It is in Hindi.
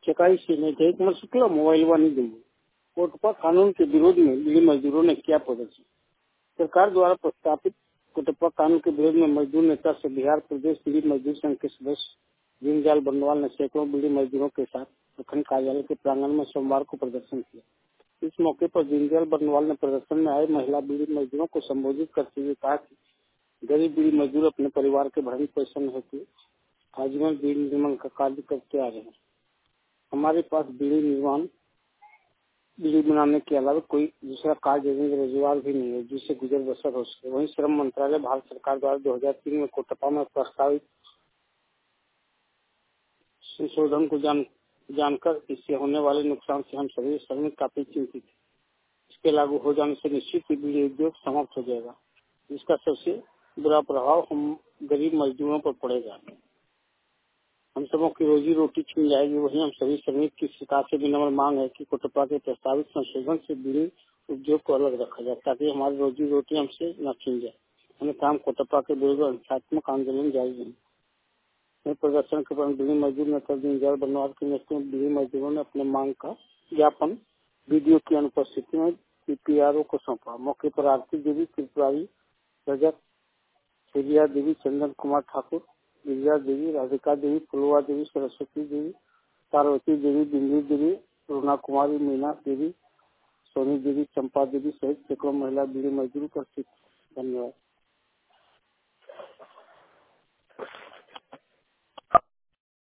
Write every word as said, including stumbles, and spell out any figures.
चकाई से नहीं थे कुमार शुक्ला मोबाइल वानी दिल्ली कोटपा कानून के विरोध में बीड़ी मजदूरों ने किया प्रदर्शन। सरकार द्वारा प्रस्तावित कोटपा कानून के विरोध में मजदूर नेता से बिहार प्रदेश बीड़ी मजदूर संघ के सदस्य दीनदयाल बर्नवाल ने सैकड़ों बीड़ी मजदूरों के साथ प्रखंड कार्यालय के प्रांगण में सोमवार को प्रदर्शन किया। इस मौके पर दीनदयाल बर्नवाल ने प्रदर्शन में आए महिला बीड़ी मजदूरों को संबोधित करते हुए कहा कि गरीब बीड़ी मजदूर अपने परिवार के भरण पोषण हेतु आजीवन बीड़ी निर्माण का कार्य करते आ रहे हैं। हमारे पास बीड़ी निर्माण बीड़ी बनाने के अलावा कोई दूसरा कार्य रोजगार भी नहीं है जिससे गुजर बसर हो सके। वहीं श्रम मंत्रालय भारत सरकार द्वारा दो हजार तीन में कोटपा में प्रस्तावित संशोधन को जान जानकर इससे होने वाले नुकसान से हम सभी श्रमिक काफी चिंतित हैं। इसके लागू हो जाने से निश्चित ही बीड़ी उद्योग समाप्त हो जाएगा। इसका सबसे बुरा प्रभाव हम गरीब मजदूरों पर पड़ेगा। हम सबों की रोजी रोटी छीन जाएगी। वहीं हम सभी श्रमिक की सरकार से विनम्र मांग है कि कोटपा के प्रस्तावित संशोधन से बीड़ी उद्योग को अलग रखा जाए ताकि हमारी रोजी रोटी हमसे न छीन जाए। हमें काम कोटपा के विरुद्ध हिंसात्मक आंदोलन जारी है। प्रदर्शन के दौरान बीड़ी मजदूर नेता दीनदयाल बर्नवाल के नेतृत्व में बीड़ी मजदूरों ने अपने मांग का ज्ञापन वीडियो की अनुपस्थिति में पीपीआरओ को सौंपा। मौके पर आरती देवी, त्रिपुरारी, रजत, सूर्या देवी, चंदन कुमार ठाकुर, गिरिजा देवी, राधिका देवी, फुलवा देवी, सरस्वती देवी, पार्वती देवी, बिंदी देवी, रुना कुमारी, मीना देवी, सोनी देवी, चंपा देवी सहित सैकड़ों महिला बीड़ी मजदूर उपस्थित। धन्यवाद।